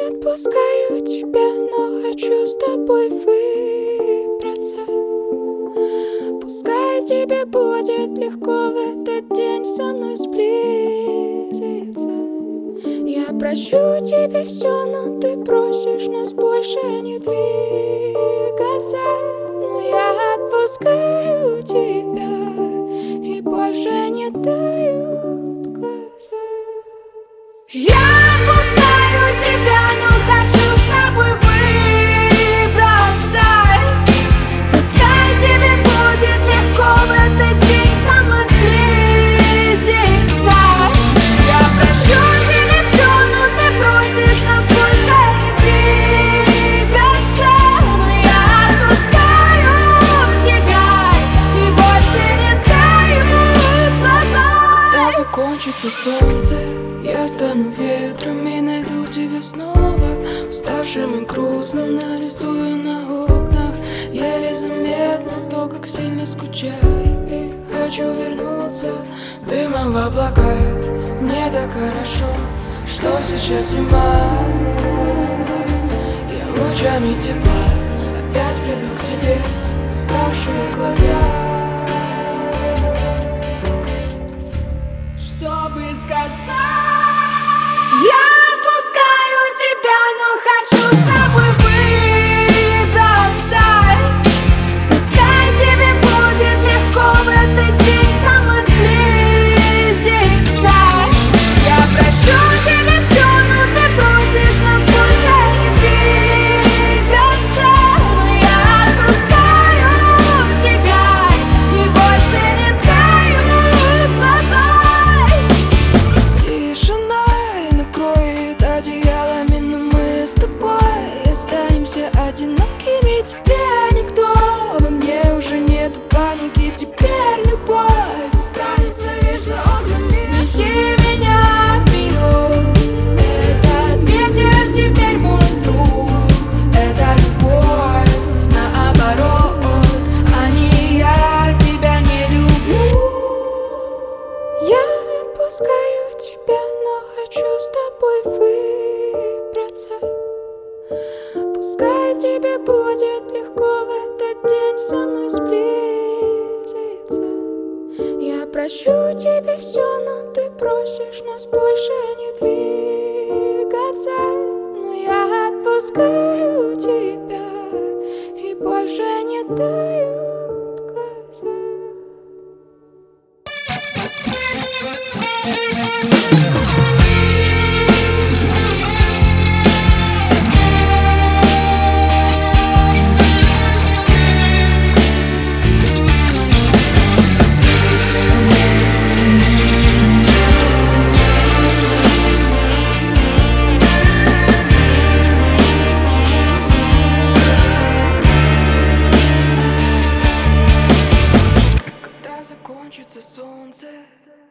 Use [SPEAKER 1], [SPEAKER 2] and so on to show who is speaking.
[SPEAKER 1] отпускаю тебя, но хочу с тобой выбраться. Пускай тебе будет легко в этот день со мной сблизиться. Я прощу тебе все, но ты просишь нас больше не двигаться. Но я отпускаю тебя, и больше не тают глаза. Я отпускаю тебя, но хочу с тобой выбраться. Пускай тебе будет легко в этот день со мной сблизиться. Я прощу тебе все, но ты просишь нас больше не двигаться. Но я отпускаю тебя, и больше не тают глаза. Когда закончится солнце, я стану ветром и найду тебя снова. Уставшим и грустным нарисую на окнах еле заметно то, как сильно скучаю. И хочу вернуться дымом в облака. Мне так хорошо, что сейчас зима. Я лучами тепла опять приду к тебе, уставшие глаза, чтобы сказать. Я отпускаю тебя, но хочу с тобой выбраться. Пускай тебе будет легко в этот день со мной сблизиться. Я прощу тебе все, но ты просишь нас больше не двигаться. Но я отпускаю тебя, и больше не тают глаза. Тишина накроет одеялами, но мы с тобой останемся одинокими. Теперь никто, во мне уже нету паники. Теперь любовь останется лишь за окнами. Неси меня вперед, этот ветер теперь мой друг. Это любовь наоборот, а не я тебя не люблю. Я отпускаю тебя, но хочу с тобой выбраться. Пускай тебе будет легко в этот день со мной сблизиться. Я прощу тебе все, но ты просишь нас больше не двигаться. Но я отпускаю тебя, и больше не тают глаза. Когда закончится солнце,